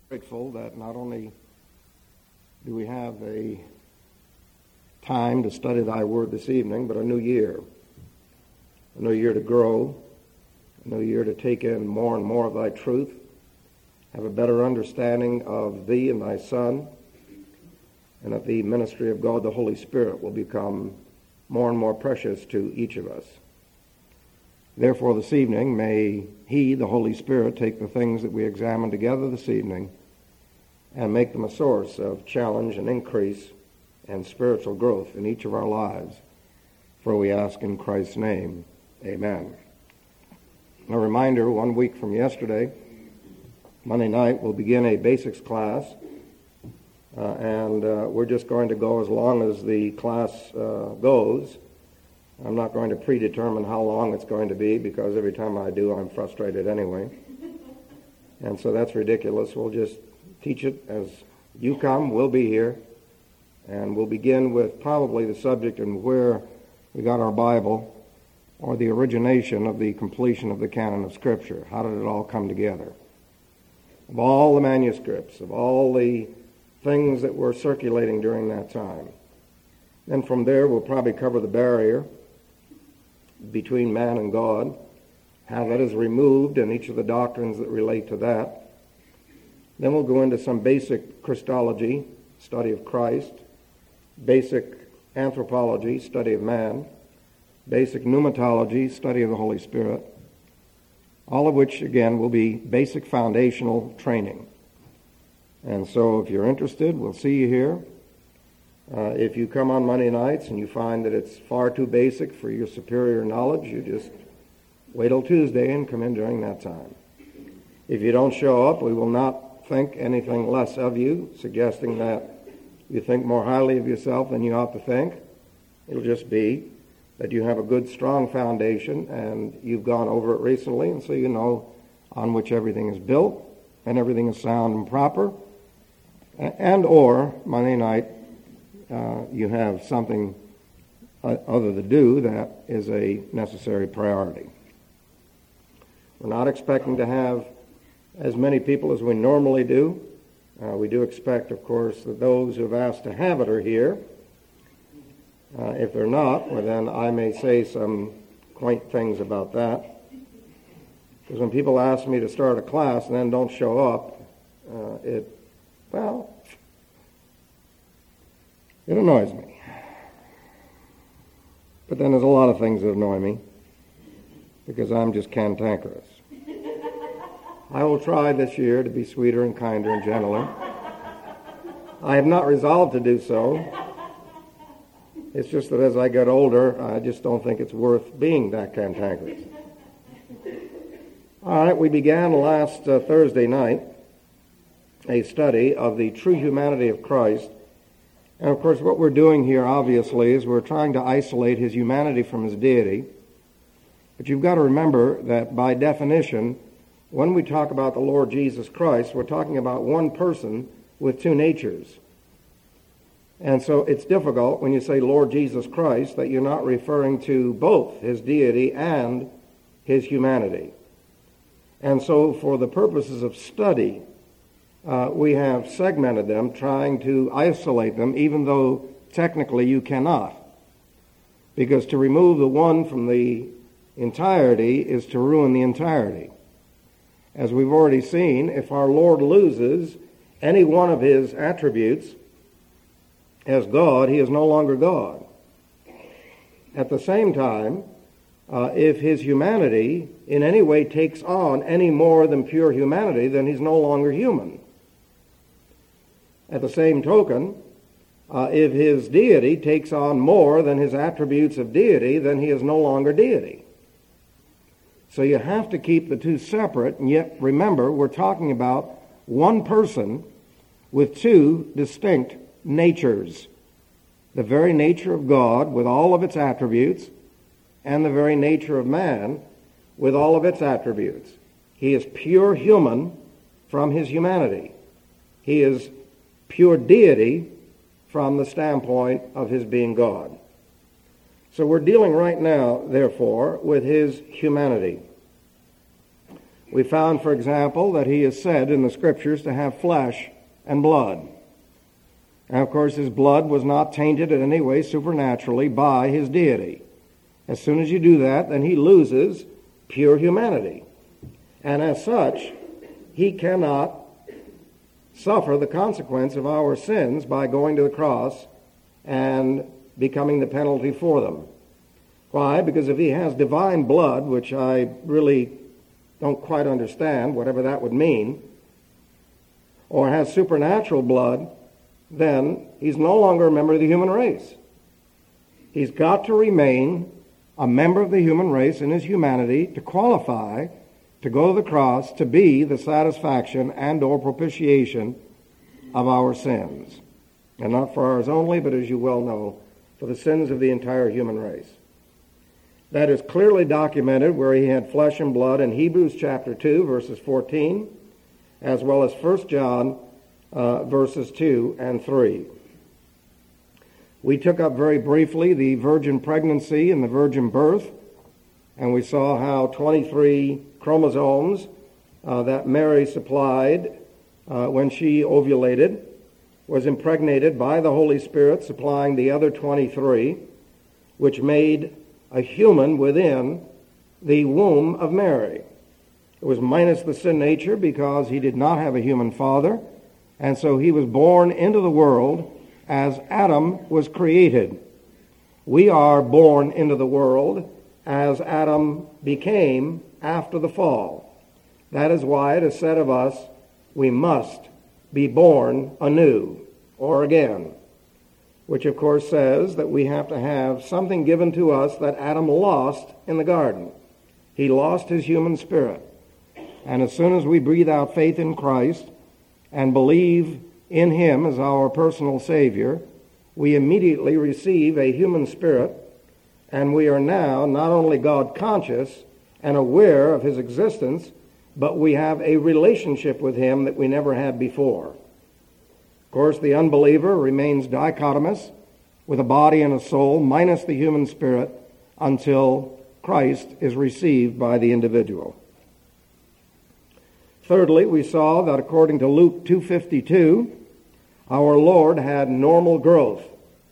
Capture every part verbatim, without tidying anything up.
Grateful that not only do we have a time to study thy word this evening, but a new year. A new year to grow, a new year to take in more and more of thy truth, have a better understanding of thee and thy Son, and that the ministry of God the Holy Spirit will become more and more precious to each of us. Therefore, this evening, may he, the Holy Spirit, take the things that we examine together this evening and make them a source of challenge and increase and spiritual growth in each of our lives. For we ask in Christ's name, amen. A reminder, one week from yesterday, Monday night, we'll begin a basics class, uh, and uh, we're just going to go as long as the class uh, goes. I'm not going to predetermine how long it's going to be, because every time I do, I'm frustrated anyway. And so that's ridiculous. We'll just teach it as you come. We'll be here. And we'll begin with probably the subject and where we got our Bible, or the origination of the completion of the canon of Scripture. How did it all come together? Of all the manuscripts, of all the things that were circulating during that time. Then from there, we'll probably cover the barrier between man and God, how that is removed, and each of the doctrines that relate to that. Then we'll go into some basic Christology, study of Christ, basic anthropology, study of man, basic pneumatology, study of the Holy Spirit, all of which, again, will be basic foundational training. And so if you're interested, we'll see you here. Uh, if you come on Monday nights and you find that it's far too basic for your superior knowledge, you just wait till Tuesday and come in during that time. If you don't show up, we will not think anything less of you, suggesting that you think more highly of yourself than you ought to think. It'll just be that you have a good, strong foundation, and you've gone over it recently, and so you know on which everything is built, and everything is sound and proper. And or, Monday night, uh, you have something other to do that is a necessary priority. We're not expecting to have as many people as we normally do. Uh, we do expect, of course, that those who have asked to have it are here. Uh, if they're not, well, then I may say some quaint things about that. Because when people ask me to start a class and then don't show up, uh, it, well, it annoys me. But then there's a lot of things that annoy me, because I'm just cantankerous. I will try this year to be sweeter and kinder and gentler. I have not resolved to do so. It's just that as I get older, I just don't think it's worth being that cantankerous. All right, we began last uh, Thursday night a study of the true humanity of Christ. And of course, what we're doing here, obviously, is we're trying to isolate his humanity from his deity. But you've got to remember that by definition, when we talk about the Lord Jesus Christ, we're talking about one person with two natures. And so it's difficult when you say Lord Jesus Christ that you're not referring to both his deity and his humanity. And so for the purposes of study, uh, we have segmented them, trying to isolate them, even though technically you cannot. Because to remove the one from the entirety is to ruin the entirety. As we've already seen, if our Lord loses any one of his attributes as God, he is no longer God. At the same time, uh, if his humanity in any way takes on any more than pure humanity, then he's no longer human. At the same token, uh, if his deity takes on more than his attributes of deity, then he is no longer deity. So you have to keep the two separate, and yet remember, we're talking about one person with two distinct natures. The very nature of God with all of its attributes, and the very nature of man with all of its attributes. He is pure human from his humanity. He is pure deity from the standpoint of his being God. So we're dealing right now, therefore, with his humanity. We found, for example, that he is said in the Scriptures to have flesh and blood. And of course, his blood was not tainted in any way supernaturally by his deity. As soon as you do that, then he loses pure humanity. And as such, he cannot suffer the consequence of our sins by going to the cross and becoming the penalty for them. Why? Because if he has divine blood, which I really don't quite understand, whatever that would mean, or has supernatural blood, then he's no longer a member of the human race. He's got to remain a member of the human race in his humanity to qualify to go to the cross to be the satisfaction and or propitiation of our sins. And not for ours only, but as you well know, for the sins of the entire human race. That is clearly documented where he had flesh and blood in Hebrews chapter two, verses fourteen, as well as First John uh, verses two and three. We took up very briefly the virgin pregnancy and the virgin birth, and we saw how twenty-three chromosomes uh, that Mary supplied uh, when she ovulated was impregnated by the Holy Spirit, supplying the other twenty-three, which made a human within the womb of Mary. It was minus the sin nature because he did not have a human father, and so he was born into the world as Adam was created. We are born into the world as Adam became after the fall. That is why it is said of us, we must be born anew, or again, which of course says that we have to have something given to us that Adam lost in the garden. He lost his human spirit. And as soon as we breathe out faith in Christ and believe in him as our personal Savior, we immediately receive a human spirit, and we are now not only God-conscious and aware of his existence, but we have a relationship with him that we never had before. Of course, the unbeliever remains dichotomous with a body and a soul minus the human spirit until Christ is received by the individual. Thirdly, we saw that according to Luke two fifty-two, our Lord had normal growth.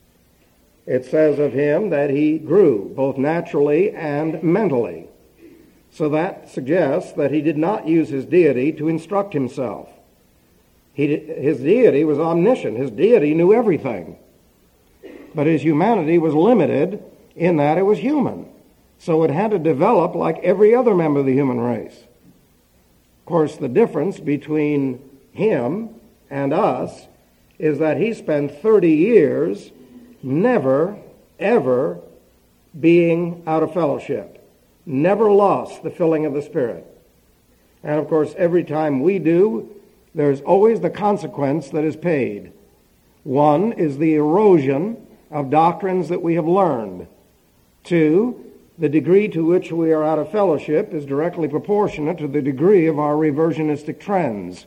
It says of him that he grew both naturally and mentally. So that suggests that he did not use his deity to instruct himself. He, his deity was omniscient. His deity knew everything. But his humanity was limited in that it was human. So it had to develop like every other member of the human race. Of course, the difference between him and us is that he spent thirty years never, ever being out of fellowship. Never lost the filling of the Spirit. And of course, every time we do, there's always the consequence that is paid. One is the erosion of doctrines that we have learned. Two, the degree to which we are out of fellowship is directly proportionate to the degree of our reversionistic trends.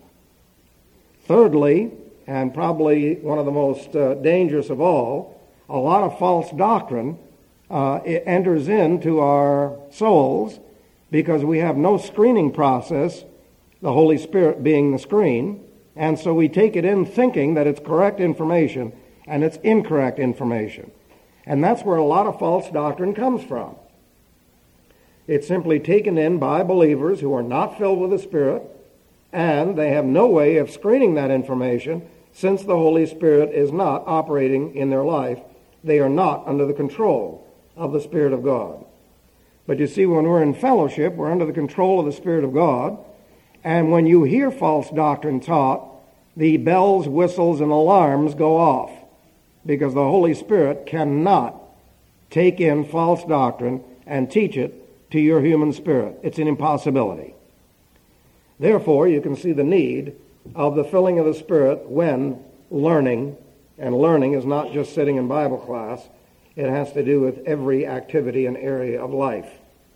Thirdly, and probably one of the most uh, dangerous of all, a lot of false doctrine uh, it enters into our souls because we have no screening process, the Holy Spirit being the screen, and so we take it in thinking that it's correct information, and it's incorrect information. And that's where a lot of false doctrine comes from. It's simply taken in by believers who are not filled with the Spirit, and they have no way of screening that information since the Holy Spirit is not operating in their life. They are not under the control of the Spirit of God. But you see, when we're in fellowship, we're under the control of the Spirit of God. And when you hear false doctrine taught, the bells, whistles, and alarms go off because the Holy Spirit cannot take in false doctrine and teach it to your human spirit. It's an impossibility. Therefore, you can see the need of the filling of the Spirit when learning, and learning is not just sitting in Bible class. It has to do with every activity and area of life.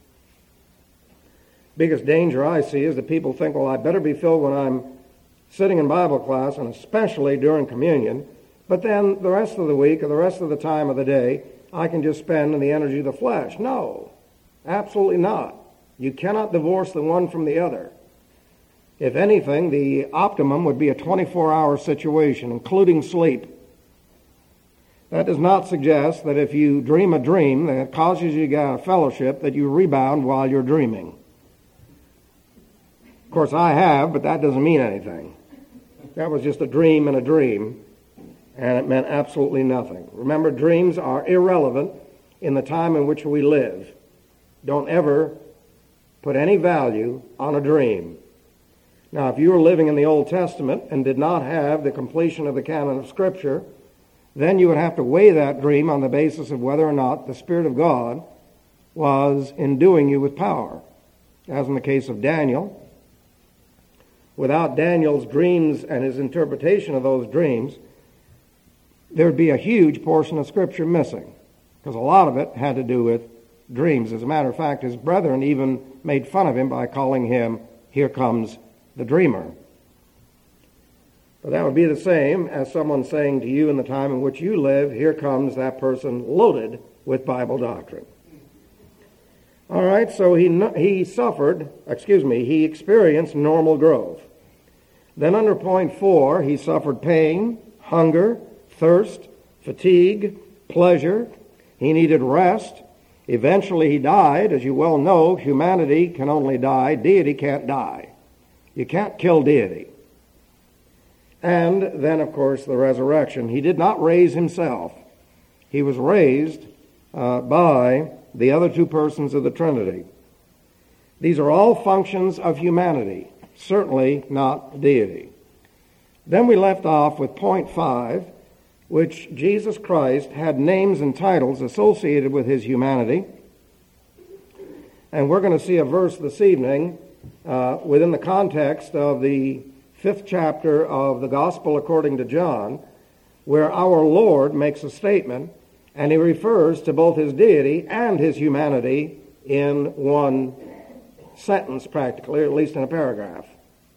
Biggest danger I see is that people think, well, I better be filled when I'm sitting in Bible class, and especially during communion, but then the rest of the week or the rest of the time of the day, I can just spend in the energy of the flesh. No, absolutely not. You cannot divorce the one from the other. If anything, the optimum would be a twenty-four hour situation, including sleep. That does not suggest that if you dream a dream that causes you to get out of fellowship, that you rebound while you're dreaming. Of course, I have, but that doesn't mean anything. That was just a dream and a dream, and it meant absolutely nothing. Remember, dreams are irrelevant in the time in which we live. Don't ever put any value on a dream. Now, if you were living in the Old Testament and did not have the completion of the canon of Scripture, then you would have to weigh that dream on the basis of whether or not the Spirit of God was enduing you with power. As in the case of Daniel, without Daniel's dreams and his interpretation of those dreams, there would be a huge portion of Scripture missing, because a lot of it had to do with dreams. As a matter of fact, his brethren even made fun of him by calling him, "Here comes the dreamer." But that would be the same as someone saying to you in the time in which you live, "Here comes that person loaded with Bible doctrine." All right, so he he suffered, excuse me, he experienced normal growth. Then under point four, he suffered pain, hunger, thirst, fatigue, pleasure. He needed rest. Eventually he died. As you well know, humanity can only die. Deity can't die. You can't kill deity. And then, of course, the resurrection. He did not raise himself. He was raised uh, by the other two persons of the Trinity. These are all functions of humanity, certainly not deity. Then we left off with point five, which Jesus Christ had names and titles associated with his humanity. And we're going to see a verse this evening uh, within the context of the fifth chapter of the Gospel according to John, where our Lord makes a statement, and he refers to both his deity and his humanity in one sentence practically, or at least in a paragraph.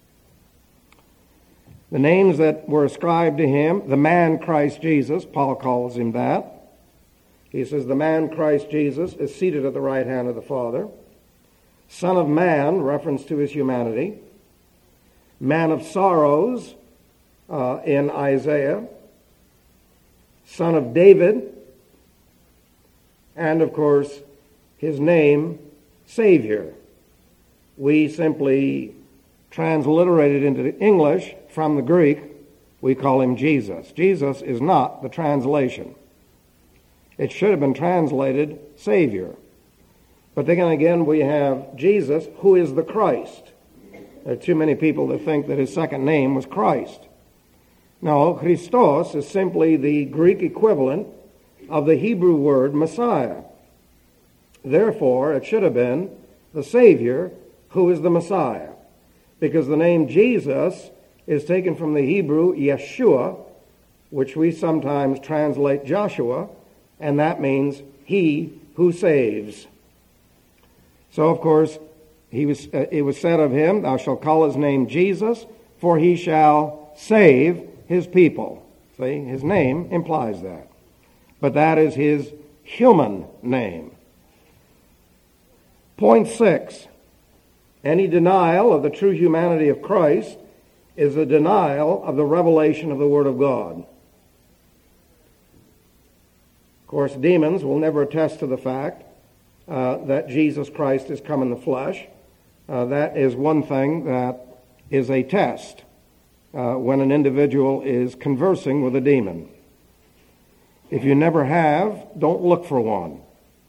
The names that were ascribed to him, the man Christ Jesus, Paul calls him that. He says the man Christ Jesus is seated at the right hand of the Father. Son of Man, reference to his humanity. Man of sorrows uh, in Isaiah. Son of David. And, of course, his name, Savior. We simply transliterated into English from the Greek. We call him Jesus. Jesus is not the translation. It should have been translated Savior. But then again, we have Jesus, who is the Christ. There are too many people that think that his second name was Christ. No, Christos is simply the Greek equivalent of the Hebrew word Messiah. Therefore, it should have been the Savior who is the Messiah, because the name Jesus is taken from the Hebrew Yeshua, which we sometimes translate Joshua, and that means he who saves. So, of course, he was. Uh, it was said of him, "Thou shalt call his name Jesus, for he shall save his people." See, his name implies that. But that is his human name. Point six. Any denial of the true humanity of Christ is a denial of the revelation of the Word of God. Of course, demons will never attest to the fact uh, that Jesus Christ has come in the flesh. Uh, that is one thing that is a test uh, when an individual is conversing with a demon. If you never have, don't look for one.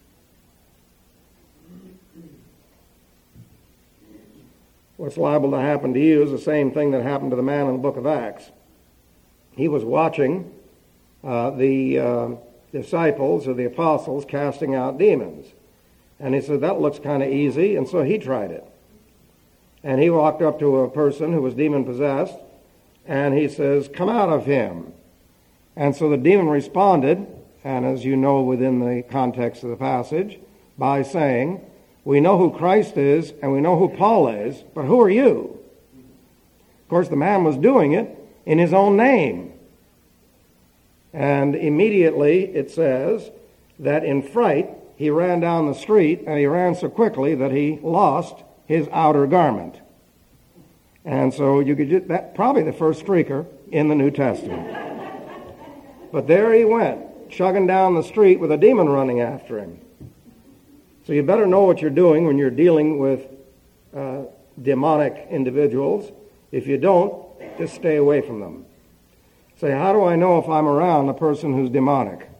What's liable to happen to you is the same thing that happened to the man in the book of Acts. He was watching uh, the uh, disciples or the apostles casting out demons. And he said, that looks kind of easy, and so he tried it. And he walked up to a person who was demon-possessed, and he says, "Come out of him." And so the demon responded, and as you know within the context of the passage, by saying, "We know who Christ is, and we know who Paul is, but who are you?" Of course, the man was doing it in his own name. And immediately it says that in fright he ran down the street, and he ran so quickly that he lost his outer garment. And so you could just, that probably the first streaker in the New Testament. But there he went, chugging down the street with a demon running after him. So you better know what you're doing when you're dealing with uh, demonic individuals. If you don't, just stay away from them. Say, how do I know if I'm around a person who's demonic?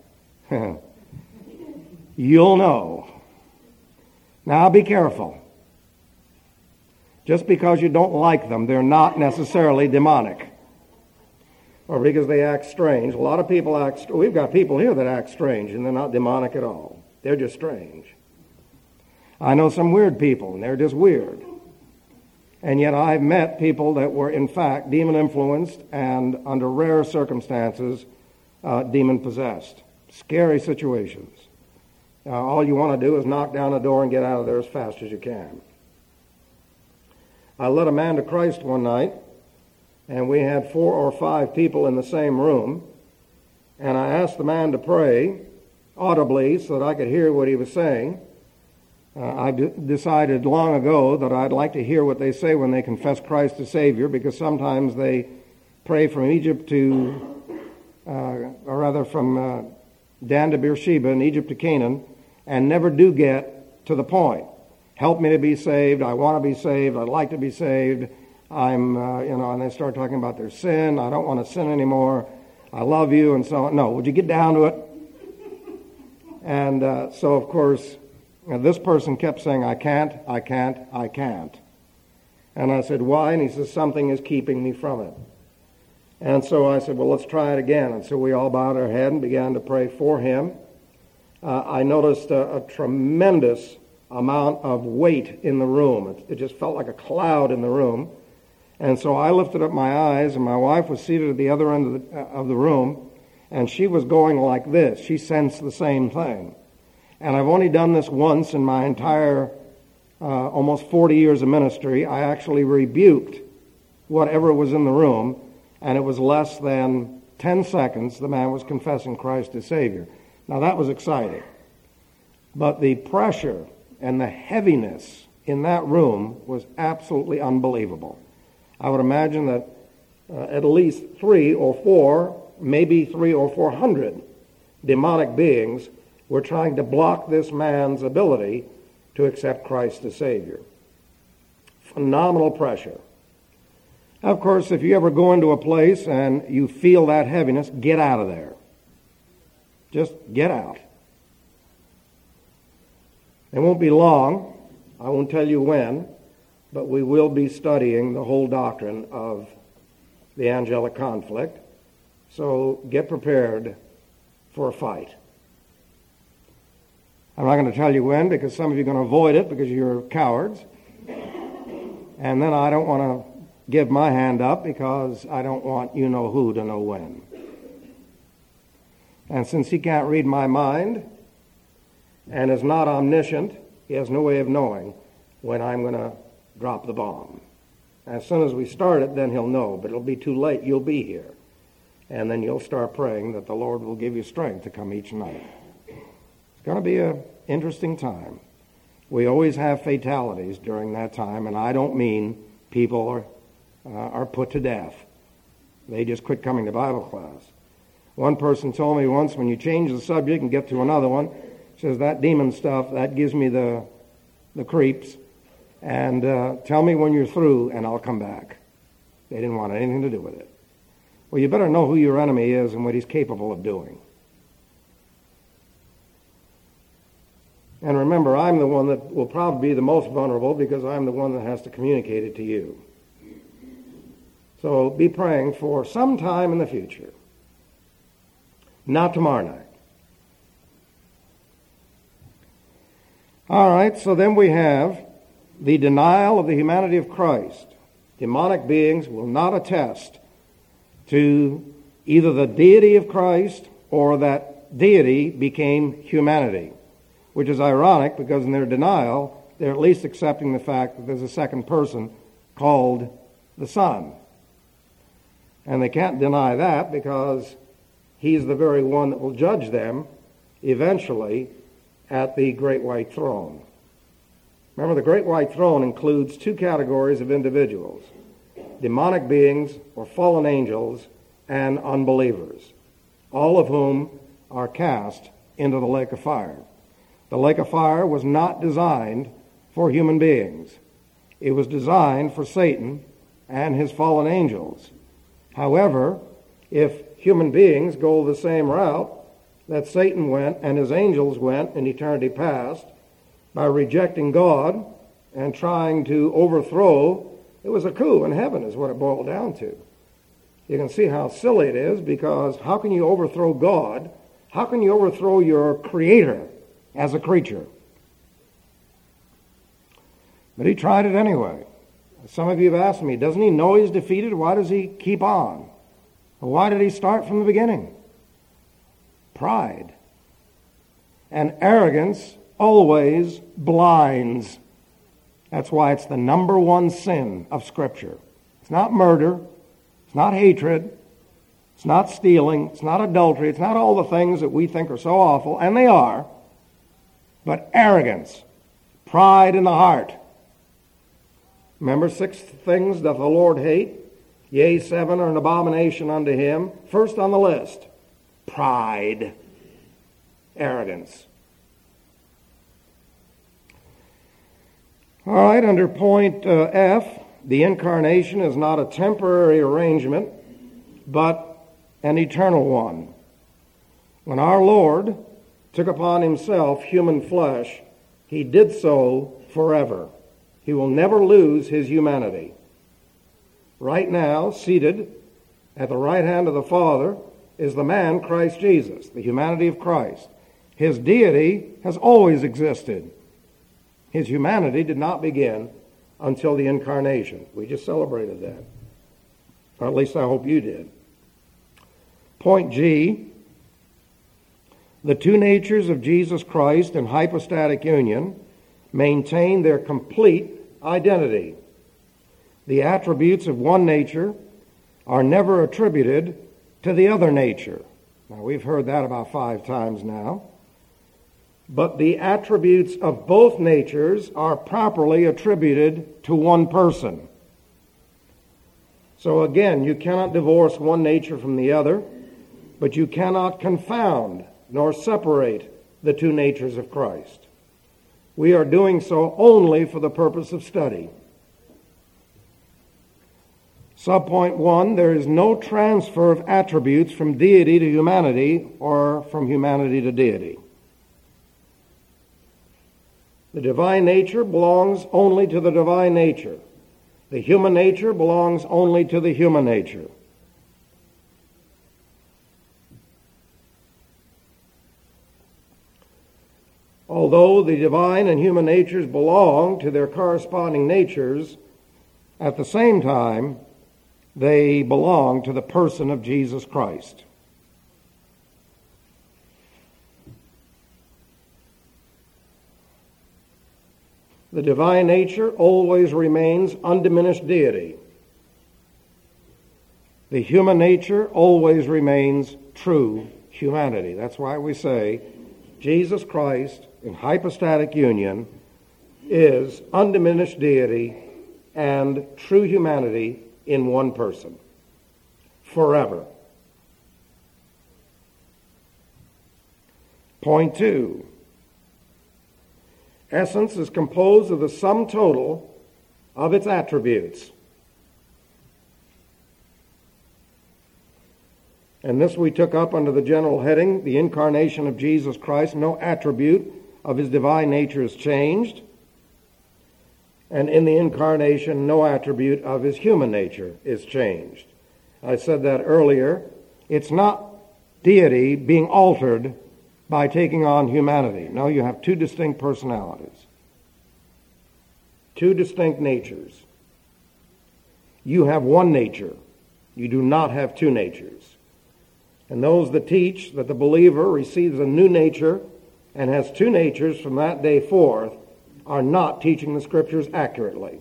You'll know. Now be careful. Just because you don't like them, they're not necessarily demonic. Or because they act strange. A lot of people act, we've got people here that act strange, and they're not demonic at all. They're just strange. I know some weird people, and they're just weird. And yet I've met people that were, in fact, demon-influenced and, under rare circumstances, uh, demon-possessed. Scary situations. Uh, all you want to do is knock down the door and get out of there as fast as you can. I led a man to Christ one night, and we had four or five people in the same room, and I asked the man to pray audibly so that I could hear what he was saying. Uh, I d- decided long ago that I'd like to hear what they say when they confess Christ as Savior, because sometimes they pray from Egypt to, uh, or rather from uh, Dan to Beersheba and Egypt to Canaan, and never do get to the point. Help me to be saved. I want to be saved. I'd like to be saved. I'm, uh, you know, and they start talking about their sin. I don't want to sin anymore. I love you, and so on. No, would you get down to it? And uh, so, of course, Now, this person kept saying, I can't, I can't, I can't. And I said, why? And he says, something is keeping me from it. And so I said, well, let's try it again. And so we all bowed our head and began to pray for him. Uh, I noticed a, a tremendous amount of weight in the room. It, it just felt like a cloud in the room. And so I lifted up my eyes, and my wife was seated at the other end of the, uh, of the room, and she was going like this. She sensed the same thing. And I've only done this once in my entire uh, almost forty years of ministry. I actually rebuked whatever was in the room, and it was less than ten seconds the man was confessing Christ as Savior. Now that was exciting. But the pressure and the heaviness in that room was absolutely unbelievable. I would imagine that uh, at least three or four, maybe three or four hundred demonic beings were trying to block this man's ability to accept Christ as Savior. Phenomenal pressure. Of course, if you ever go into a place and you feel that heaviness, get out of there. Just get out. It won't be long. I won't tell you when, but we will be studying the whole doctrine of the angelic conflict. So get prepared for a fight. I'm not going to tell you when, because some of you are going to avoid it because you're cowards. And then I don't want to give my hand up because I don't want you-know-who to know when. And since he can't read my mind and is not omniscient, he has no way of knowing when I'm going to drop the bomb. As soon as we start it, then he'll know, but it'll be too late. You'll be here. And then you'll start praying that the Lord will give you strength to come each night. It's going to be an interesting time. We always have fatalities during that time, and I don't mean people are, uh, are put to death. They just quit coming to Bible class. One person told me once, when you change the subject and get to another one, says, that demon stuff, that gives me the, the creeps, and uh, tell me when you're through and I'll come back. They didn't want anything to do with it. Well, you better know who your enemy is and what he's capable of doing. And remember, I'm the one that will probably be the most vulnerable because I'm the one that has to communicate it to you. So be praying for some time in the future. Not tomorrow night. All right, so then we have the denial of the humanity of Christ. Demonic beings will not attest to either the deity of Christ or that deity became humanity, which is ironic because in their denial, they're at least accepting the fact that there's a second person called the Son. And they can't deny that because he's the very one that will judge them eventually at the Great White Throne. Remember, the Great White Throne includes two categories of individuals. demonic beings or fallen angels, and unbelievers, all of whom are cast into the lake of fire. The lake of fire was not designed for human beings. It was designed for Satan and his fallen angels. However, if human beings go the same route that Satan went and his angels went in eternity past, by rejecting God and trying to overthrow, it was a coup in heaven is what it boiled down to. You can see how silly it is, because how can you overthrow God? How can you overthrow your Creator as a creature? But he tried it anyway. Some of you have asked me, doesn't he know he's defeated? Why does he keep on? Why did he start from the beginning? Pride. And arrogance always blinds. That's why it's the number one sin of Scripture. It's not murder. It's not hatred. It's not stealing. It's not adultery. It's not all the things that we think are so awful, and they are. But arrogance, pride in the heart. Remember, six things doth the Lord hate? Yea, seven are an abomination unto him. First on the list, pride, arrogance. All right, under point uh, F, the incarnation is not a temporary arrangement, but an eternal one. When our Lord took upon himself human flesh, he did so forever. He will never lose his humanity. Right now, seated at the right hand of the Father, is the man Christ Jesus, the humanity of Christ. His deity has always existed. His humanity did not begin until the incarnation. We just celebrated that. Or at least I hope you did. Point G, the two natures of Jesus Christ in hypostatic union maintain their complete identity. The attributes of one nature are never attributed to the other nature. Now, we've heard that about five times now. But the attributes of both natures are properly attributed to one person. So again, you cannot divorce one nature from the other, but you cannot confound nor separate the two natures of Christ. We are doing so only for the purpose of study. Subpoint one, there is no transfer of attributes from deity to humanity or from humanity to deity. The divine nature belongs only to the divine nature. The human nature belongs only to the human nature. Although the divine and human natures belong to their corresponding natures, at the same time, they belong to the person of Jesus Christ. The divine nature always remains undiminished deity. The human nature always remains true humanity. That's why we say Jesus Christ in hypostatic union is undiminished deity and true humanity in one person, forever. Point two. Essence is composed of the sum total of its attributes. And this we took up under the general heading, the incarnation of Jesus Christ. No attribute of his divine nature is changed. And in the incarnation, no attribute of his human nature is changed. I said that earlier. It's not deity being altered by taking on humanity. No, you have two distinct personalities. Two distinct natures. You have one nature. You do not have two natures. And those that teach that the believer receives a new nature and has two natures from that day forth are not teaching the Scriptures accurately.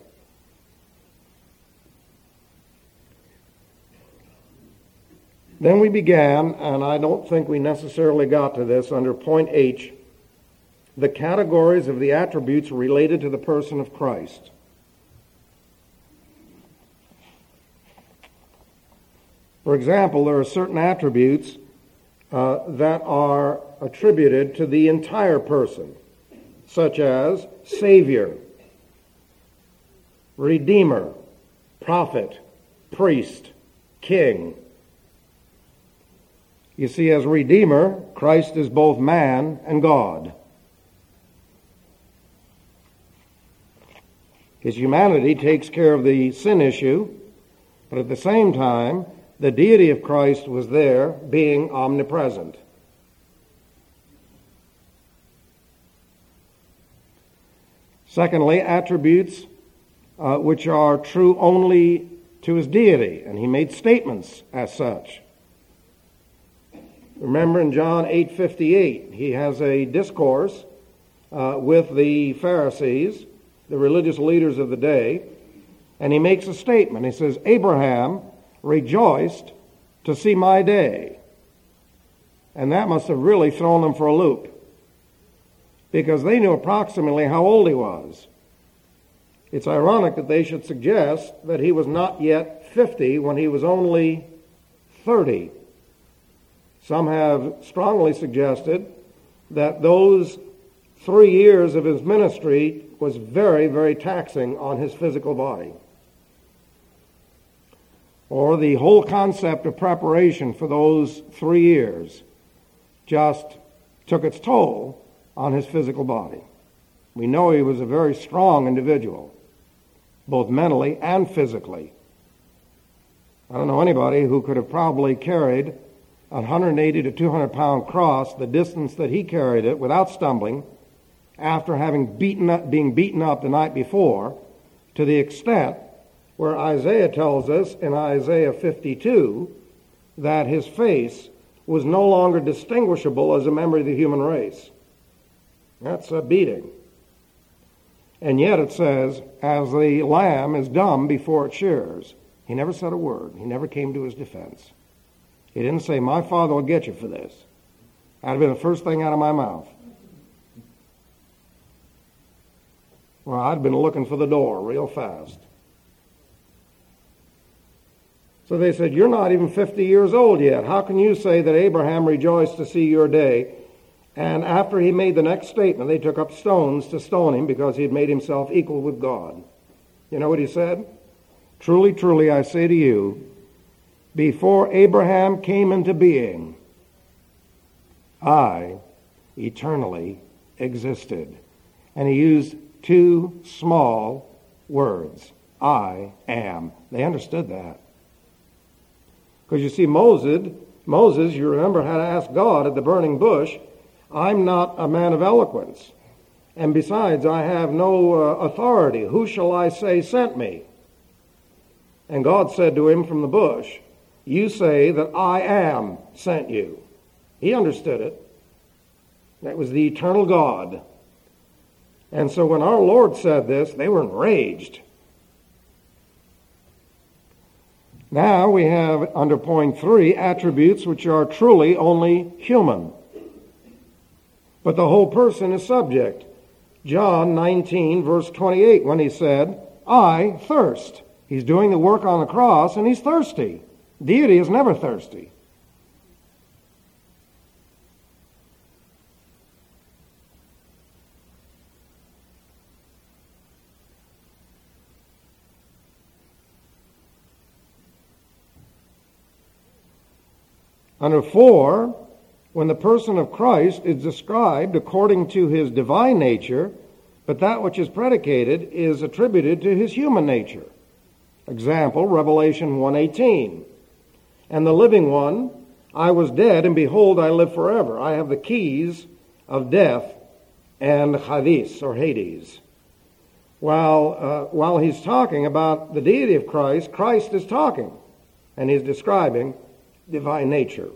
Then we began, and I don't think we necessarily got to this, under point H, the categories of the attributes related to the person of Christ. For example, there are certain attributes uh, that are attributed to the entire person, such as Savior, Redeemer, Prophet, Priest, King. You see, as Redeemer, Christ is both man and God. His humanity takes care of the sin issue, but at the same time, the deity of Christ was there, being omnipresent. Secondly, attributes uh, which are true only to his deity, and he made statements as such. Remember in John eight fifty-eight, he has a discourse uh, with the Pharisees, the religious leaders of the day, and he makes a statement. He says, Abraham rejoiced to see my day. And that must have really thrown them for a loop, because they knew approximately how old he was. It's ironic that they should suggest that he was not yet fifty when he was only thirty. Some have strongly suggested that those three years of his ministry was very, very taxing on his physical body. Or the whole concept of preparation for those three years just took its toll on his physical body. We know he was a very strong individual, both mentally and physically. I don't know anybody who could have probably carried a one hundred eighty to two hundred pound cross the distance that he carried it without stumbling, after having beaten up, being beaten up the night before, to the extent where Isaiah tells us in Isaiah fifty-two that his face was no longer distinguishable as a member of the human race. That's a beating. And yet it says, as the lamb is dumb before its shearers. He never said a word. He never came to his defense. He didn't say, my father will get you for this. That would have been the first thing out of my mouth. Well, I'd been looking for the door real fast. So they said, you're not even fifty years old yet. How can you say that Abraham rejoiced to see your day? And after he made the next statement, they took up stones to stone him because he had made himself equal with God. You know what he said? Truly, truly, I say to you, before Abraham came into being, I eternally existed. And he used two small words. I am. They understood that. Because you see, Moses, Moses, you remember, had to ask God at the burning bush, I'm not a man of eloquence. And besides, I have no uh, authority. Who shall I say sent me? And God said to him from the bush, you say that I am sent you. He understood it. That was the eternal God. And so when our Lord said this, they were enraged. Now we have, under point three, attributes which are truly only human. But the whole person is subject. John nineteen, verse twenty-eight, when he said, I thirst. He's doing the work on the cross, and he's thirsty. Deity is never thirsty. Under four, when the person of Christ is described according to his divine nature, but that which is predicated is attributed to his human nature. Example, Revelation one eighteen. And the living one, I was dead, and behold, I live forever. I have the keys of death and Hades, or Hades. While, uh, while he's talking about the deity of Christ, Christ is talking, and he's describing divine nature.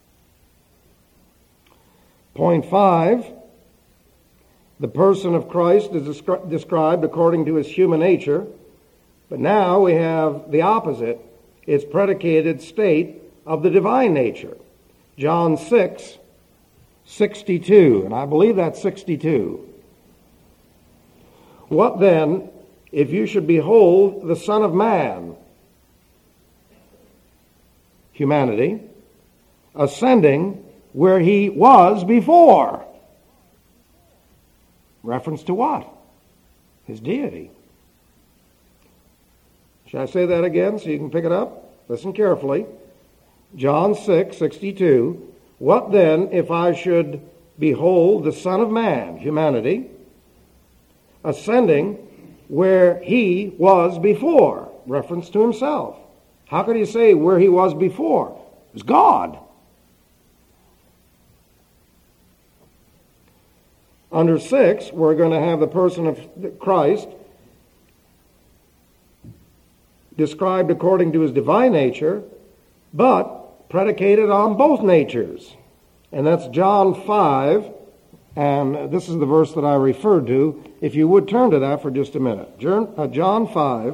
Point five, the person of Christ is descri- described according to his human nature, but now we have the opposite, its predicated state of the divine nature. John six, sixty-two, and I believe that's sixty-two. What then, if you should behold the Son of Man? humanity, ascending where he was before. Reference to what? His deity. Shall I say that again so you can pick it up? Listen carefully. John six sixty-two. What then if I should behold the Son of Man, humanity, ascending where he was before? Reference to himself. How could he say where he was before? It was God. Under six, we're going to have the person of Christ described according to his divine nature, but predicated on both natures. And that's John five, and this is the verse that I referred to. If you would turn to that for just a minute. John five.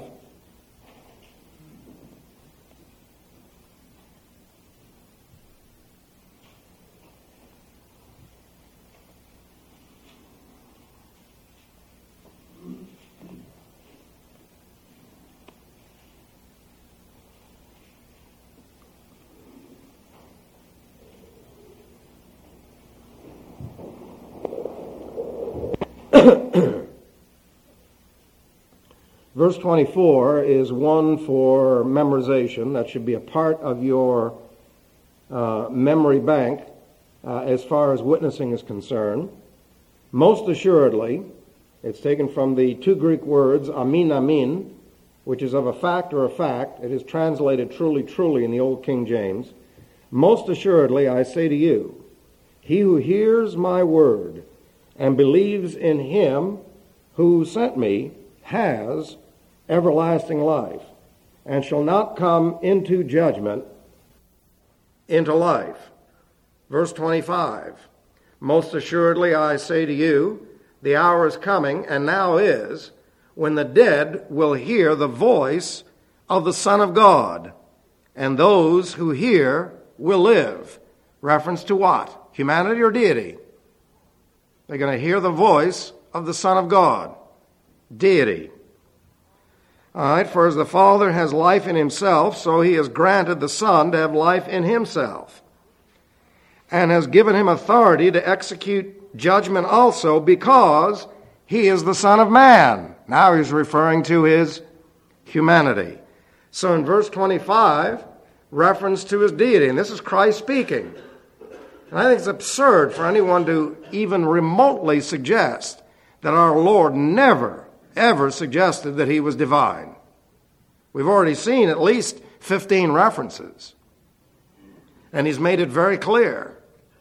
Verse twenty-four is one for memorization. That should be a part of your uh, memory bank uh, as far as witnessing is concerned. Most assuredly, it's taken from the two Greek words, amin, amin, which is of a fact or a fact. It is translated truly, truly in the Old King James. Most assuredly, I say to you, he who hears my word and believes in him who sent me has everlasting life, and shall not come into judgment, into life. Verse twenty-five, most assuredly I say to you, the hour is coming, and now is, when the dead will hear the voice of the Son of God, and those who hear will live. Reference to what? Humanity or deity? They're going to hear the voice of the Son of God. Deity. All right, for as the Father has life in himself, so he has granted the Son to have life in himself, and has given him authority to execute judgment also, because he is the Son of Man. Now he's referring to his humanity. So in verse twenty-five, reference to his deity, and this is Christ speaking. And I think it's absurd for anyone to even remotely suggest that our Lord never ever suggested that he was divine. We've already seen at least fifteen references, and he's made it very clear.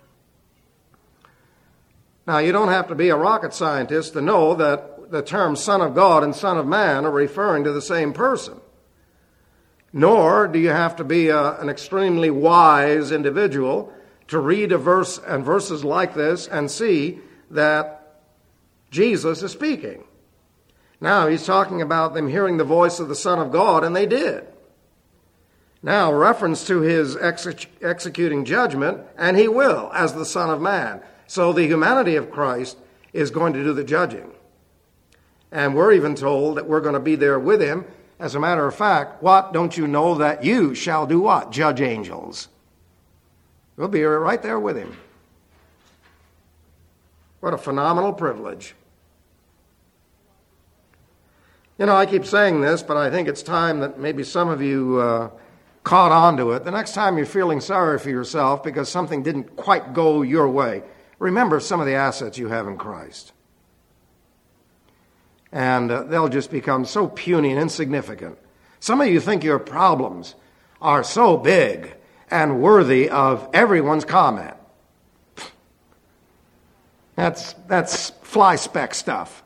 Now, you don't have to be a rocket scientist to know that the terms Son of God and Son of Man are referring to the same person. Nor do you have to be a, an extremely wise individual to read a verse and verses like this and see that Jesus is speaking. Now, he's talking about them hearing the voice of the Son of God, and they did. Now, reference to his exe- executing judgment, and he will, as the Son of Man. So the humanity of Christ is going to do the judging. And we're even told that we're going to be there with him. As a matter of fact, what? Don't you know that you shall do what? Judge angels. We'll be right there with him. What a phenomenal privilege. You know, I keep saying this, but I think it's time that maybe some of you uh, caught on to it. The next time you're feeling sorry for yourself because something didn't quite go your way, remember some of the assets you have in Christ. And uh, they'll just become so puny and insignificant. Some of you think your problems are so big and worthy of everyone's comment. That's, that's fly speck stuff.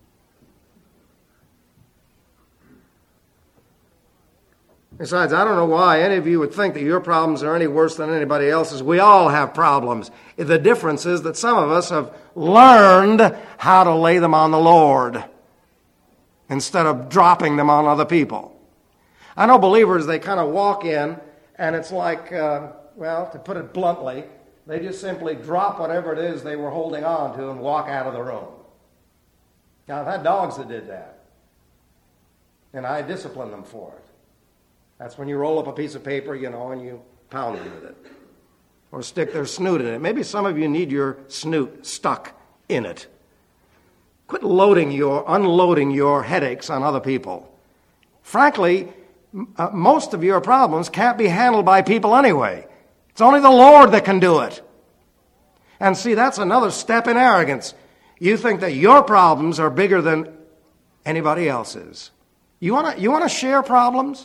Besides, I don't know why any of you would think that your problems are any worse than anybody else's. We all have problems. The difference is that some of us have learned how to lay them on the Lord instead of dropping them on other people. I know believers, they kind of walk in, and it's like, uh, well, to put it bluntly, they just simply drop whatever it is they were holding on to and walk out of the room. Now, I've had dogs that did that, and I disciplined them for it. That's when you roll up a piece of paper, you know, and you pound them with it. Or stick their snoot in it. Maybe some of you need your snoot stuck in it. Quit loading your, unloading your headaches on other people. Frankly, uh, most of your problems can't be handled by people anyway. It's only the Lord that can do it. And see, that's another step in arrogance. You think that your problems are bigger than anybody else's. You want to you want to share problems?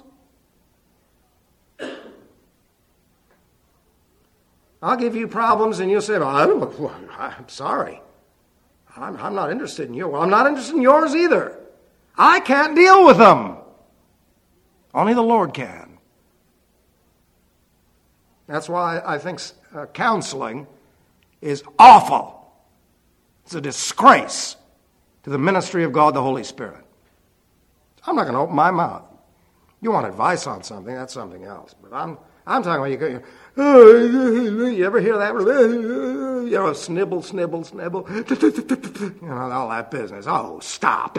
I'll give you problems and you'll say, well, I don't, I'm sorry. I'm, I'm not interested in you. Well, I'm not interested in yours either. I can't deal with them. Only the Lord can. That's why I think uh, counseling is awful. It's a disgrace to the ministry of God the Holy Spirit. I'm not going to open my mouth. You want advice on something, that's something else. But I'm I'm talking about you go, you ever hear that? You know, snibble, snibble, snibble. You know, all that business. Oh, stop.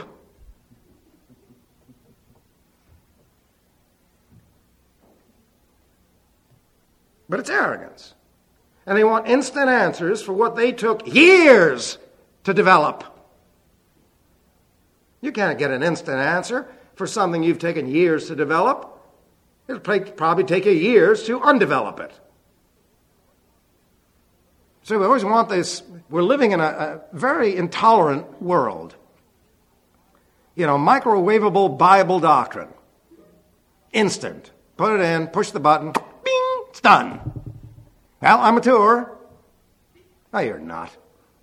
But it's arrogance. And they want instant answers for what they took years to develop. You can't get an instant answer for something you've taken years to develop. It'll probably take you years to undevelop it. So we always want this. We're living in a, a very intolerant world. You know, microwavable Bible doctrine. Instant. Put it in, push the button, bing, it's done. Well, I'm mature. No, you're not.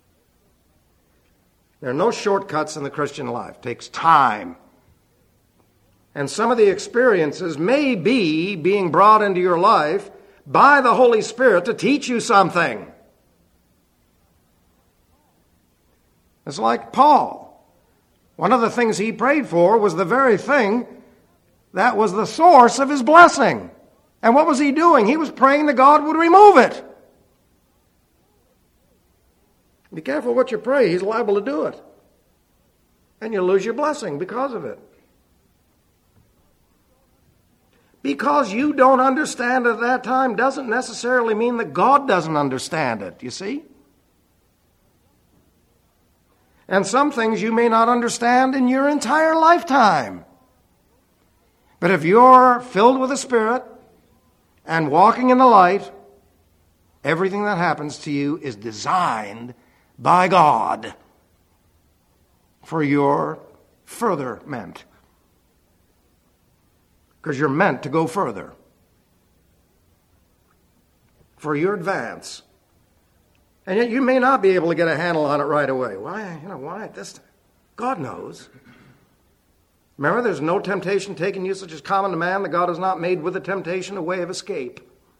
There are no shortcuts in the Christian life. It takes time. And some of the experiences may be being brought into your life by the Holy Spirit to teach you something. It's like Paul. One of the things he prayed for was the very thing that was the source of his blessing. And what was he doing? He was praying that God would remove it. Be careful what you pray. He's liable to do it. And you'll lose your blessing because of it. Because you don't understand at that time doesn't necessarily mean that God doesn't understand it, you see? And some things you may not understand in your entire lifetime. But if you're filled with the Spirit and walking in the light, everything that happens to you is designed by God for your furtherment. Because you're meant to go further. For your advance. And yet you may not be able to get a handle on it right away. Why? You know, why at this time? God knows. Remember, there's no temptation taken you such as common to man, that God has not made with the temptation a way of escape.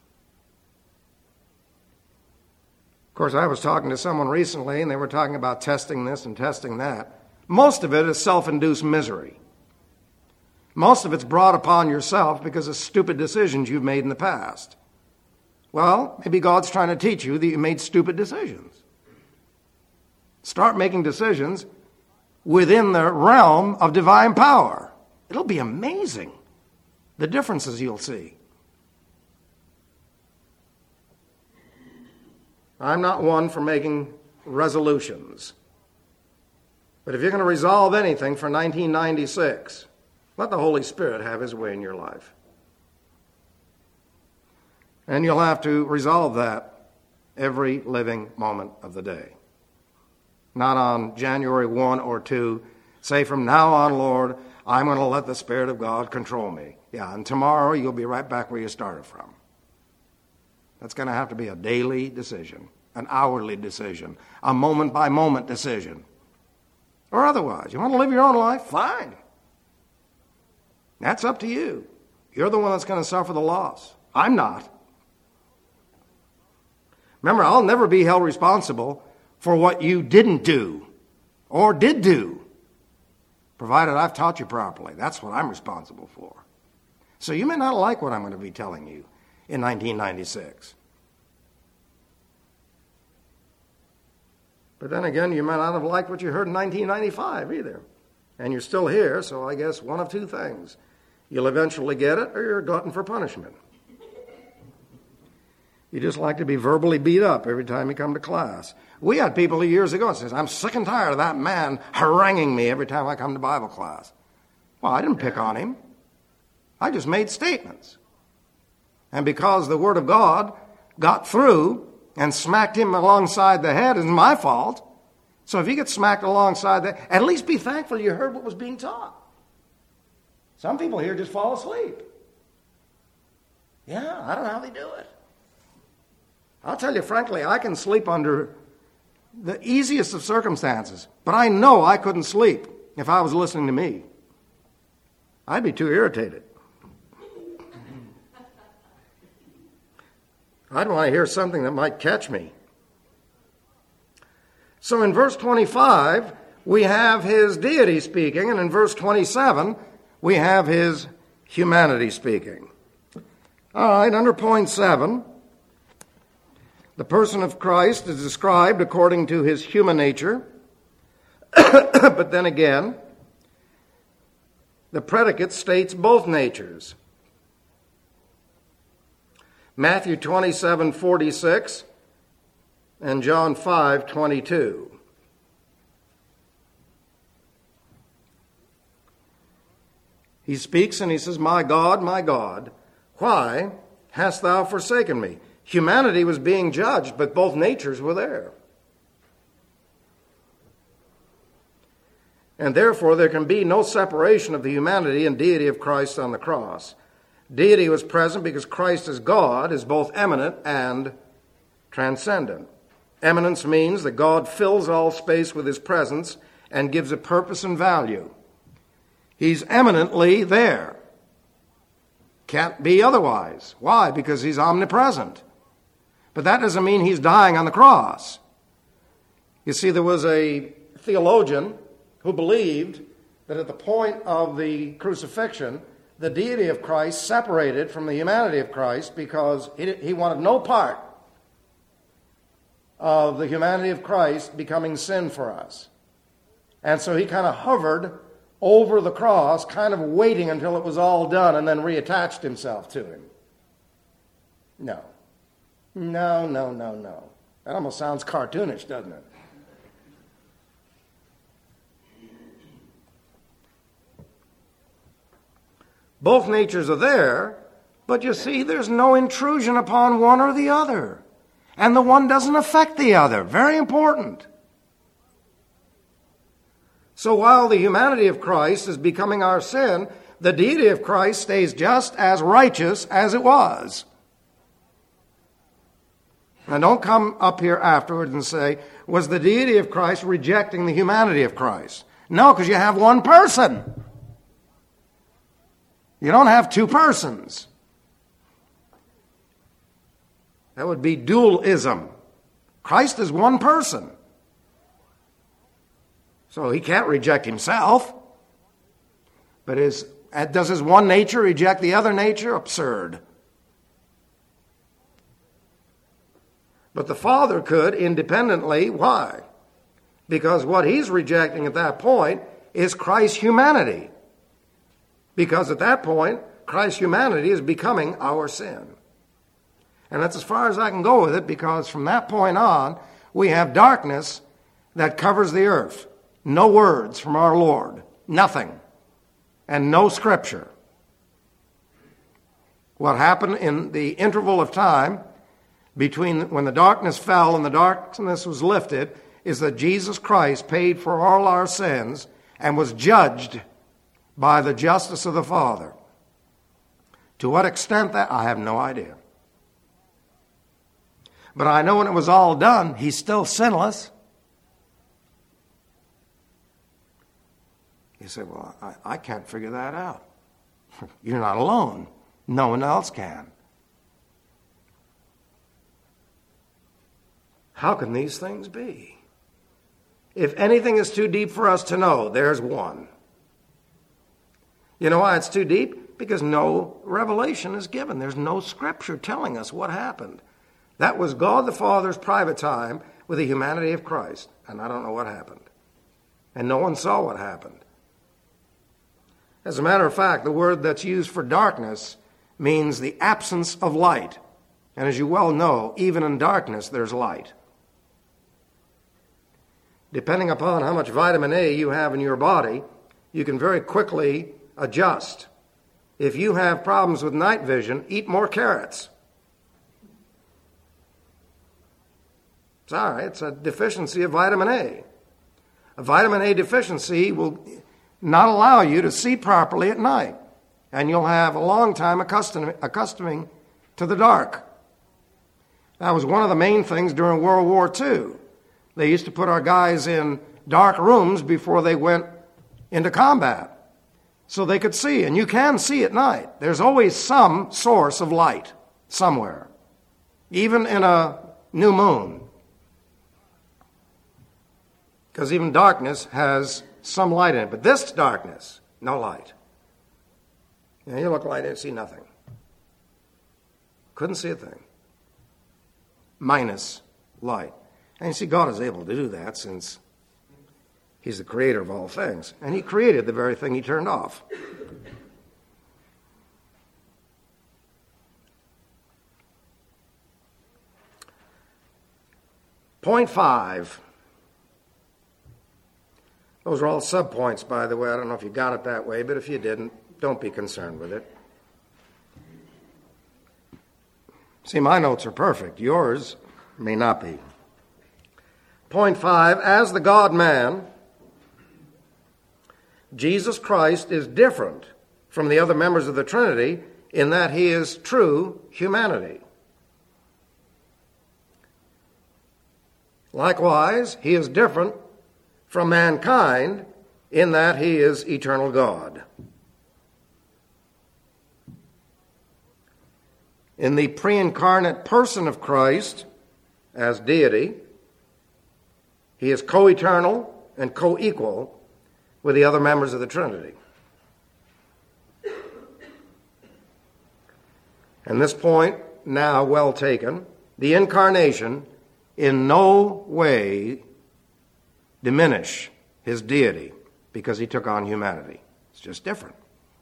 Of course, I was talking to someone recently, and they were talking about testing this and testing that. Most of it is self-induced misery. Most of it's brought upon yourself because of stupid decisions you've made in the past. Well, maybe God's trying to teach you that you made stupid decisions. Start making decisions within the realm of divine power. It'll be amazing, the differences you'll see. I'm not one for making resolutions. But if you're going to resolve anything for nineteen ninety-six, let the Holy Spirit have his way in your life. And you'll have to resolve that every living moment of the day. Not on January first or second, say from now on, Lord, I'm going to let the Spirit of God control me. Yeah, and tomorrow you'll be right back where you started from. That's going to have to be a daily decision, an hourly decision, a moment-by-moment decision. Or otherwise, you want to live your own life? Fine. That's up to you. You're the one that's going to suffer the loss. I'm not. Remember, I'll never be held responsible for what you didn't do or did do, provided I've taught you properly. That's what I'm responsible for. So you may not like what I'm going to be telling you in nineteen ninety-six. But then again, you might not have liked what you heard in nineteen ninety-five either. And you're still here, so I guess one of two things. You'll eventually get it, or you're a glutton for punishment. You just like to be verbally beat up every time you come to class. We had people years ago that says, I'm sick and tired of that man haranguing me every time I come to Bible class. Well, I didn't pick on him. I just made statements. And because the Word of God got through and smacked him alongside the head, it's my fault. So if you get smacked alongside the head, at least be thankful you heard what was being taught. Some people here just fall asleep. Yeah, I don't know how they do it. I'll tell you frankly, I can sleep under the easiest of circumstances, but I know I couldn't sleep if I was listening to me. I'd be too irritated. I'd want to hear something that might catch me. So in verse twenty-five, we have his deity speaking, and in verse twenty-seven, we have his humanity speaking. All right, under point seven, the person of Christ is described according to his human nature, but then again, the predicate states both natures. Matthew twenty-seven forty-six and John five twenty-two. He speaks and he says, My God, my God, why hast thou forsaken me? Humanity was being judged, but both natures were there. And therefore there can be no separation of the humanity and deity of Christ on the cross. Deity was present because Christ as God is both eminent and transcendent. Eminence means that God fills all space with his presence and gives it purpose and value. He's eminently there. Can't be otherwise. Why? Because he's omnipresent. But that doesn't mean he's dying on the cross. You see, there was a theologian who believed that at the point of the crucifixion, the deity of Christ separated from the humanity of Christ because he wanted no part of the humanity of Christ becoming sin for us. And so he kind of hovered over the cross, kind of waiting until it was all done, and then reattached himself to him. No. No, no, no, no. That almost sounds cartoonish, doesn't it? Both natures are there, but you see, there's no intrusion upon one or the other. And the one doesn't affect the other. Very important. So while the humanity of Christ is becoming our sin, the deity of Christ stays just as righteous as it was. Now don't come up here afterwards and say, was the deity of Christ rejecting the humanity of Christ? No, because you have one person. You don't have two persons. That would be dualism. Christ is one person. So he can't reject himself. But is, does his one nature reject the other nature? Absurd. But the Father could independently. Why? Because what he's rejecting at that point is Christ's humanity. Because at that point, Christ's humanity is becoming our sin. And that's as far as I can go with it, because from that point on, we have darkness that covers the earth. No words from our Lord. Nothing. And no scripture. What happened in the interval of time between when the darkness fell and the darkness was lifted is that Jesus Christ paid for all our sins and was judged by the justice of the Father. To what extent that, I have no idea. But I know when it was all done, he's still sinless. You say, well, I, I can't figure that out. You're not alone. No one else can. How can these things be? If anything is too deep for us to know, there's one. You know why it's too deep? Because no revelation is given. There's no scripture telling us what happened. That was God the Father's private time with the humanity of Christ. And I don't know what happened. And no one saw what happened. As a matter of fact, the word that's used for darkness means the absence of light. And as you well know, even in darkness, there's light. Depending upon how much vitamin A you have in your body, you can very quickly adjust. If you have problems with night vision, eat more carrots. Sorry, it's a deficiency of vitamin A. A vitamin A deficiency will not allow you to see properly at night, and you'll have a long time accustom- accustoming to the dark. That was one of the main things during World War Two. They used to put our guys in dark rooms before they went into combat so they could see, and you can see at night. There's always some source of light somewhere, even in a new moon. Because even darkness has some light in it. But this darkness, no light. You know, you look like you see nothing. Couldn't see a thing. Minus light. And you see, God is able to do that since He's the creator of all things. And He created the very thing He turned off. Point five. Those are all subpoints, by the way. I don't know if you got it that way, but if you didn't, don't be concerned with it. See, my notes are perfect. Yours may not be. Point five, as the God-man, Jesus Christ is different from the other members of the Trinity in that He is true humanity. Likewise, He is different from mankind in that He is eternal God. In the pre-incarnate person of Christ as deity, He is co-eternal and co-equal with the other members of the Trinity. And this point, now well taken, the incarnation in no way diminish His deity because He took on humanity. It's just different.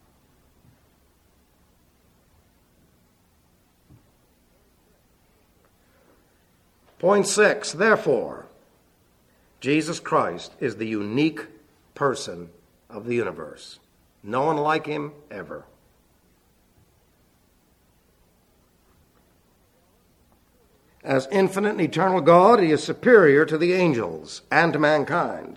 Point six, therefore, Jesus Christ is the unique person of the universe. No one like Him ever. As infinite and eternal God, He is superior to the angels and to mankind.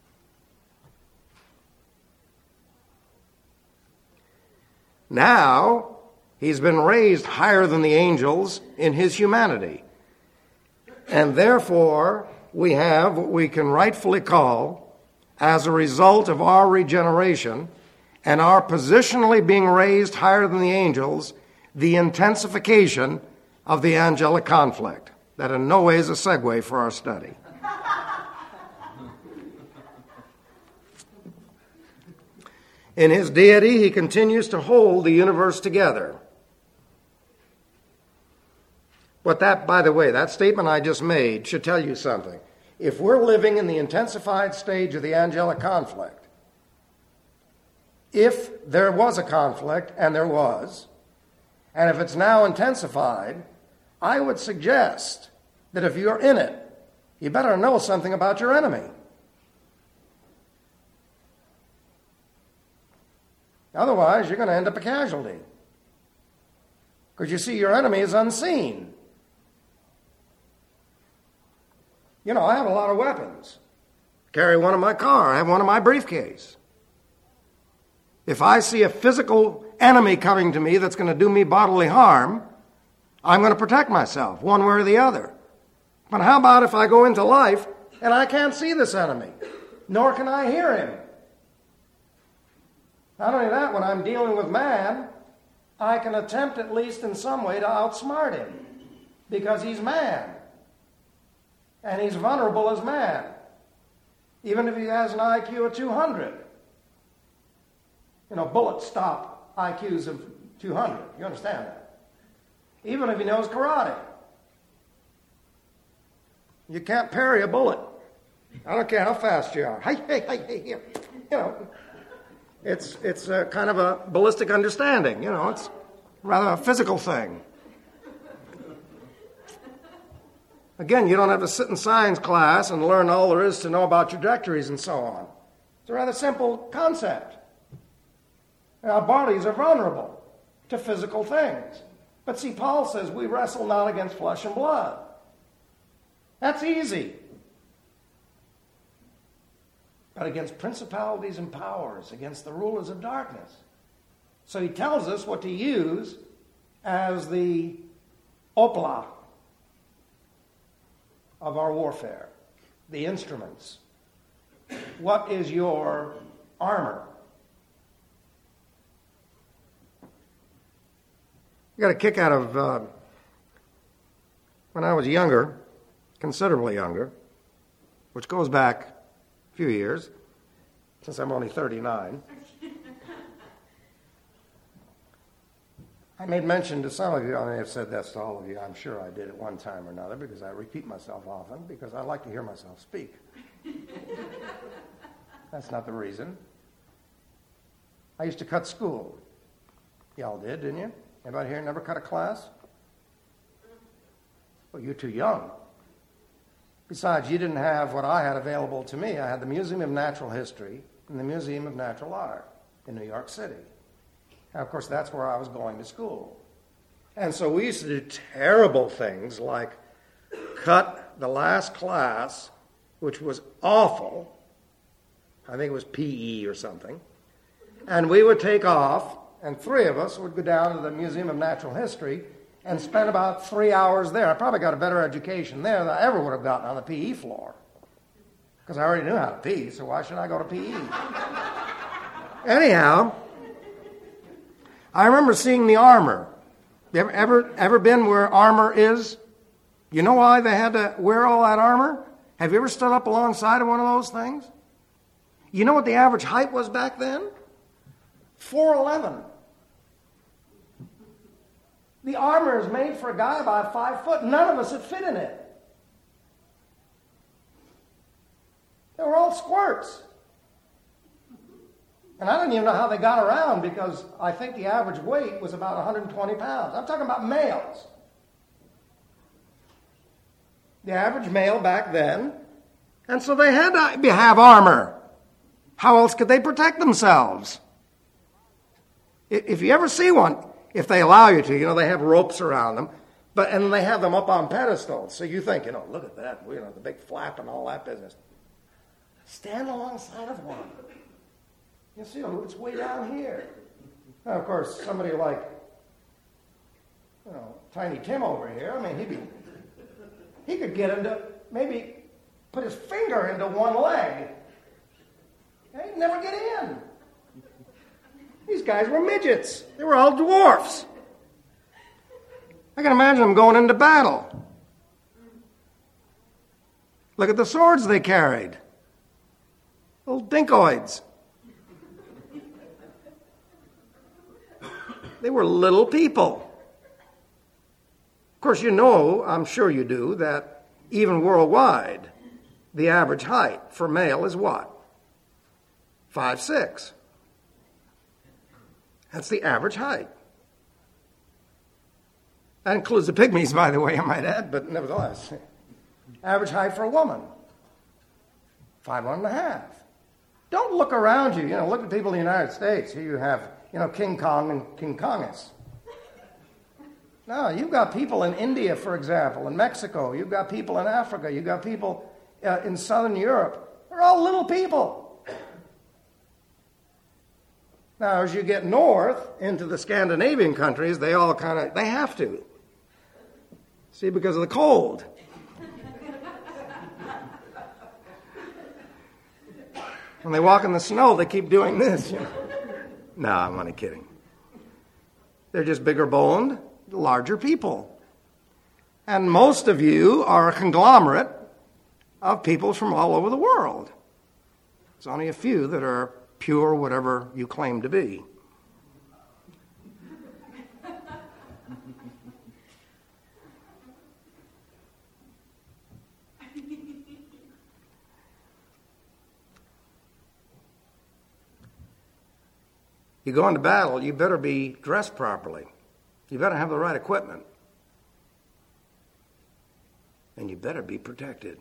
Now, He's been raised higher than the angels in His humanity. And therefore, we have what we can rightfully call, as a result of our regeneration and our positionally being raised higher than the angels, the intensification of the angelic conflict. That in no way is a segue for our study. In His deity, He continues to hold the universe together. But that, by the way, that statement I just made should tell you something. If we're living in the intensified stage of the angelic conflict, if there was a conflict, and there was, and if it's now intensified, I would suggest that if you're in it, you better know something about your enemy. Otherwise, you're going to end up a casualty. Because you see, your enemy is unseen. You know, I have a lot of weapons. Carry one in my car. I have one in my briefcase. If I see a physical enemy coming to me that's going to do me bodily harm, I'm going to protect myself one way or the other. But how about if I go into life and I can't see this enemy, nor can I hear him? Not only that, when I'm dealing with man, I can attempt at least in some way to outsmart him because he's man. And he's vulnerable as man, even if he has an I Q of two hundred. You know, bullets stop I Qs of two hundred. You understand that? Even if he knows karate. You can't parry a bullet. I don't care how fast you are. Hey, hey, hey, hey, here. You know, it's, it's a kind of a ballistic understanding. You know, it's rather a physical thing. Again, you don't have to sit in science class and learn all there is to know about trajectories and so on. It's a rather simple concept. Our bodies are vulnerable to physical things. But see, Paul says we wrestle not against flesh and blood. That's easy. But against principalities and powers, against the rulers of darkness. So he tells us what to use as the opla of our warfare, the instruments. What is your armor? I got a kick out of uh, when I was younger, considerably younger, which goes back a few years, since I'm only thirty-nine. I made mention to some of you, I may have said this to all of you, I'm sure I did at one time or another, because I repeat myself often, because I like to hear myself speak. That's not the reason. I used to cut school. Y'all did, didn't you? Anybody here never cut a class? Well, you're too young. Besides, you didn't have what I had available to me. I had the Museum of Natural History and the Museum of Natural Art in New York City. And of course, that's where I was going to school. And so we used to do terrible things like cut the last class, which was awful. I think it was P E or something. And we would take off, and three of us would go down to the Museum of Natural History and spend about three hours there. I probably got a better education there than I ever would have gotten on the P E floor, because I already knew how to pee, so why should I go to P E? Anyhow, I remember seeing the armor. You ever, ever, ever been where armor is? You know why they had to wear all that armor? Have you ever stood up alongside of one of those things? You know what the average height was back then? four eleven. The armor is made for a guy about five foot. None of us would fit in it. They were all squirts. And I don't even know how they got around, because I think the average weight was about one hundred twenty pounds. I'm talking about males. The average male back then. And so they had to have armor. How else could they protect themselves? If you ever see one, if they allow you to, you know, they have ropes around them, but and they have them up on pedestals. So you think, you know, look at that, you know, the big flap and all that business. Stand alongside of one. You see, it's way down here. Now, of course, somebody like, you know, Tiny Tim over here, I mean, he'd be, he could get into, maybe put his finger into one leg. He'd never get in. These guys were midgets. They were all dwarfs. I can imagine them going into battle. Look at the swords they carried. Little dinkoids. They were little people. Of course, you know, I'm sure you do, that even worldwide, the average height for male is what? Five, six. That's the average height. That includes the pygmies, by the way, I might add, but nevertheless. Average height for a woman, five, one and a half. Don't look around you. You know, look at people in the United States. Here you have, you know, King Kong and King Kongus. No, you've got people in India, for example, in Mexico. You've got people in Africa. You've got people uh, in Southern Europe. They're all little people. Now, as you get north into the Scandinavian countries, they all kind of, they have to. See, because of the cold. When they walk in the snow, they keep doing this. You know? No, I'm only kidding. They're just bigger boned, larger people. And most of you are a conglomerate of people from all over the world. There's only a few that are pure, whatever you claim to be. You go into battle, you better be dressed properly. You better have the right equipment. And you better be protected.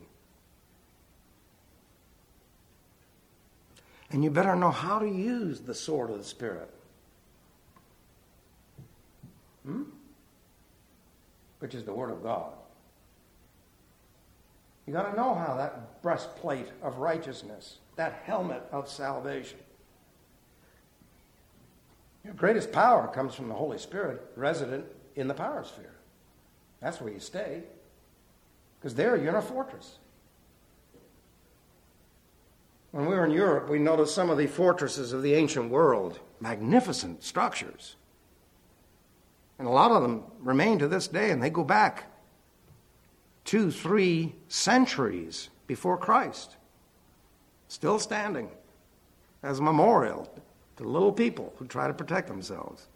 And you better know how to use the sword of the Spirit. Hmm? Which is the Word of God. You got to know how that breastplate of righteousness, that helmet of salvation. Your greatest power comes from the Holy Spirit resident in the power sphere. That's where you stay. Because there you're in a fortress. When we were in Europe, we noticed some of the fortresses of the ancient world. Magnificent structures. And a lot of them remain to this day, and they go back two, three centuries before Christ. Still standing as a memorial to little people who try to protect themselves.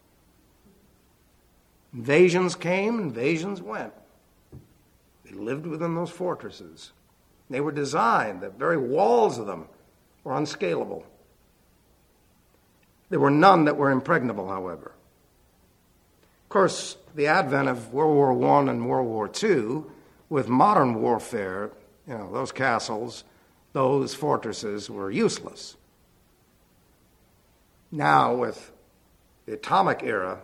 Invasions came, invasions went. They lived within those fortresses. They were designed, the very walls of them were unscalable. There were none that were impregnable, however. Of course, the advent of World War One and World War Two, with modern warfare, you know, those castles, those fortresses were useless. Now, with the atomic era,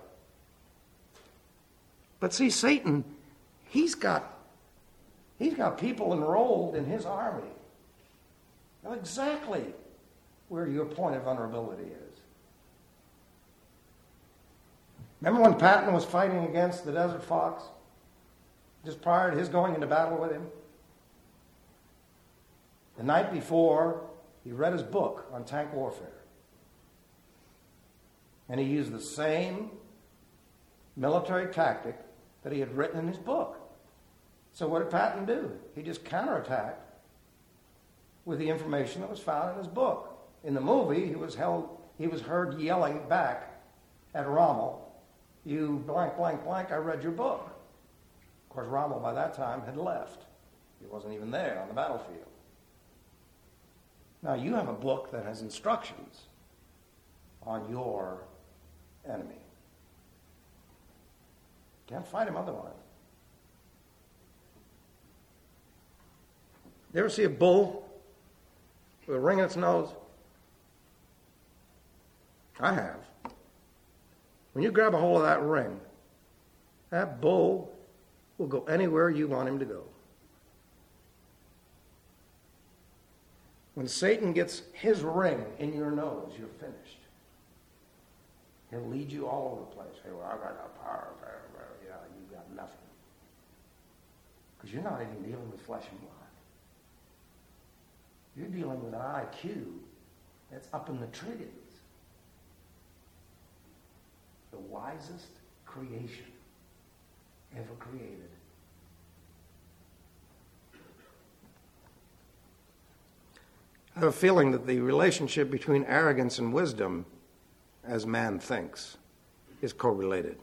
but see, Satan, he's got he's got people enrolled in his army. Know exactly where your point of vulnerability is. Remember when Patton was fighting against the Desert Fox, just prior to his going into battle with him? The night before, he read his book on tank warfare. And he used the same military tactic that he had written in his book. So what did Patton do? He just counterattacked with the information that was found in his book. In the movie, he was held, he was heard yelling back at Rommel, "You blank, blank, blank, I read your book." Of course, Rommel by that time had left. He wasn't even there on the battlefield. Now, you have a book that has instructions on your enemy. Can't fight him otherwise. You ever see a bull with a ring in its nose? I have. When you grab a hold of that ring, that bull will go anywhere you want him to go. When Satan gets his ring in your nose, you're finished. He'll lead you all over the place. Hey, well, I got no power. Yeah, you got nothing. Because you're not even dealing with flesh and blood. You're dealing with an I Q that's up in the trillions. The wisest creation ever created. I have a feeling that the relationship between arrogance and wisdom, as man thinks, is correlated.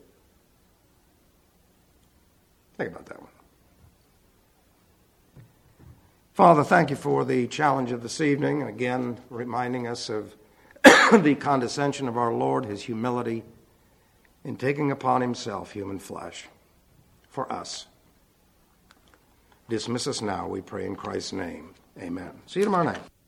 Think about that one. Father, thank you for the challenge of this evening, and again reminding us of the condescension of our Lord, his humility in taking upon himself human flesh for us. Dismiss us now, we pray in Christ's name. Amen. See you tomorrow night.